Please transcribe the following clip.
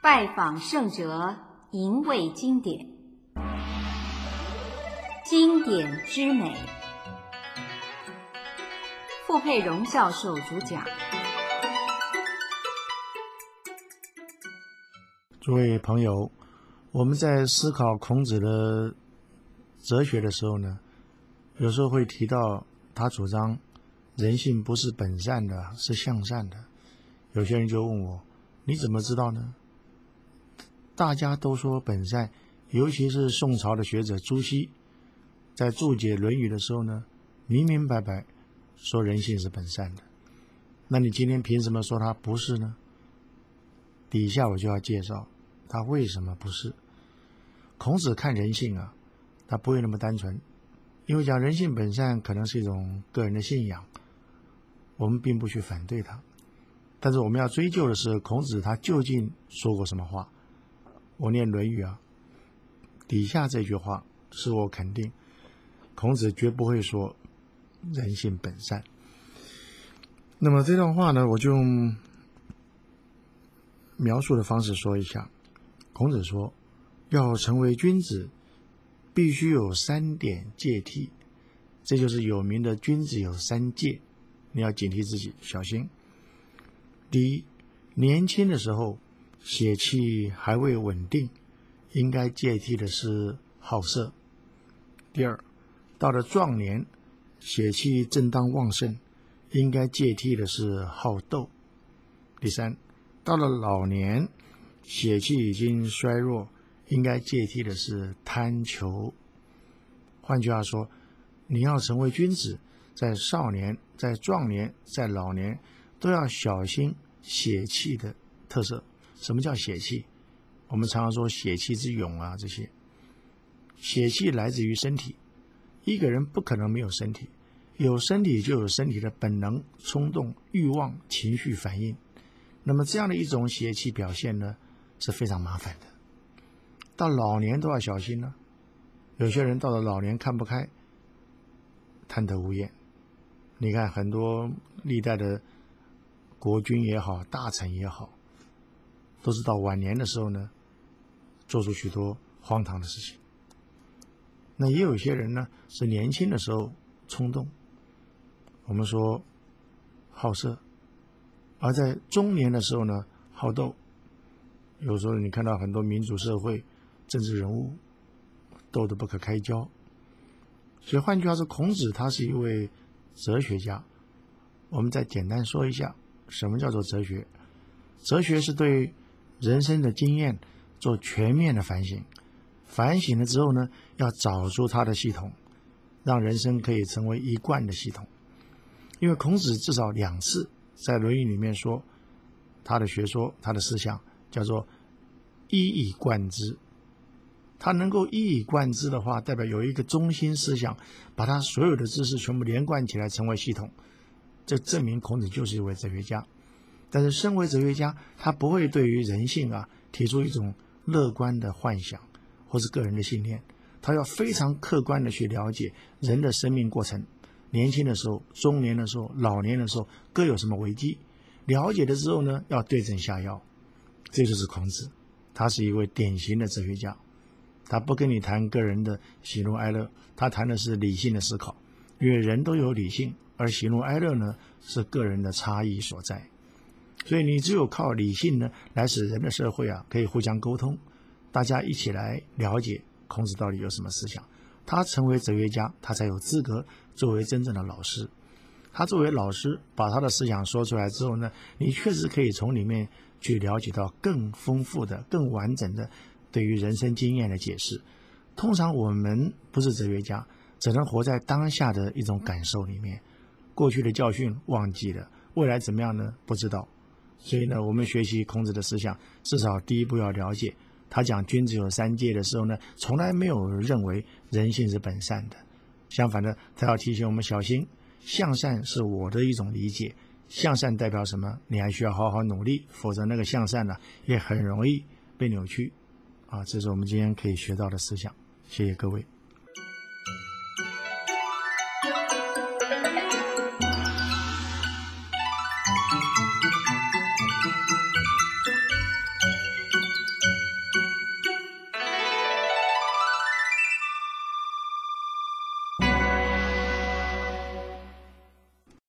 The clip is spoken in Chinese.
拜访圣哲，吟味经典，经典之美。傅佩荣教授主讲。 诸位朋友，我们在思考孔子的哲学的时候呢，有时候会提到他主张人性不是本善的，是向善的。有些人就问我，你怎么知道呢？大家都说本善，尤其是宋朝的学者朱熹，在注解《论语》的时候呢，明明白白说人性是本善的。那你今天凭什么说他不是呢？底下我就要介绍他为什么不是。孔子看人性啊，他不会那么单纯，因为讲人性本善可能是一种个人的信仰，我们并不去反对他，但是我们要追究的是孔子他究竟说过什么话。我念《论语》啊，底下这句话是我肯定孔子绝不会说人性本善。那么这段话呢，我就用描述的方式说一下。孔子说，要成为君子，必须有3点戒惕，这就是有名的君子有3戒，你要警惕自己，小心。第一，年轻的时候血气还未稳定，应该戒惕的是好色。第二，到了壮年，血气正当旺盛，应该戒惕的是好斗。第三，到了老年，血气已经衰弱，应该戒惕的是贪求。换句话说，你要成为君子，在少年、在壮年、在老年，都要小心血气的特色。什么叫血气？我们常常说血气之勇啊，这些血气来自于身体，一个人不可能没有身体，有身体就有身体的本能、冲动、欲望、情绪反应。那么这样的一种血气表现呢，是非常麻烦的，到老年都要小心呢。有些人到了老年看不开，贪得无厌。你看很多历代的国君也好，大臣也好，都是到晚年的时候呢，做出许多荒唐的事情。那也有些人呢，是年轻的时候冲动，我们说好色，而在中年的时候呢，好斗。有时候你看到很多民主社会政治人物斗得不可开交。所以换句话说，孔子他是一位哲学家。我们再简单说一下什么叫做哲学。哲学是对人生的经验做全面的反省，反省了之后呢，要找出它的系统，让人生可以成为一贯的系统。因为孔子至少2次在《论语》里面说，他的学说、他的思想叫做一以贯之。他能够一以贯之的话，代表有一个中心思想，把他所有的知识全部连贯起来成为系统，这证明孔子就是一位哲学家。但是身为哲学家，他不会对于人性啊提出一种乐观的幻想或是个人的信念，他要非常客观的去了解人的生命过程，年轻的时候、中年的时候、老年的时候各有什么危机，了解了之后呢，要对症下药。这就是孔子，他是一位典型的哲学家。他不跟你谈个人的喜怒哀乐，他谈的是理性的思考，因为人都有理性，而喜怒哀乐呢是个人的差异所在。所以你只有靠理性呢，来使人的社会啊可以互相沟通，大家一起来了解孔子到底有什么思想。他成为哲学家，他才有资格作为真正的老师。他作为老师把他的思想说出来之后呢，你确实可以从里面去了解到更丰富的、更完整的对于人生经验的解释。通常我们不是哲学家，只能活在当下的一种感受里面，过去的教训忘记了，未来怎么样呢？不知道。所以呢，我们学习孔子的思想，至少第一步要了解，他讲君子有3戒的时候呢，从来没有认为人性是本善的。相反的，他要提醒我们小心，向善是我的一种理解，向善代表什么？你还需要好好努力，否则那个向善呢，也很容易被扭曲。这是我们今天可以学到的思想。谢谢各位。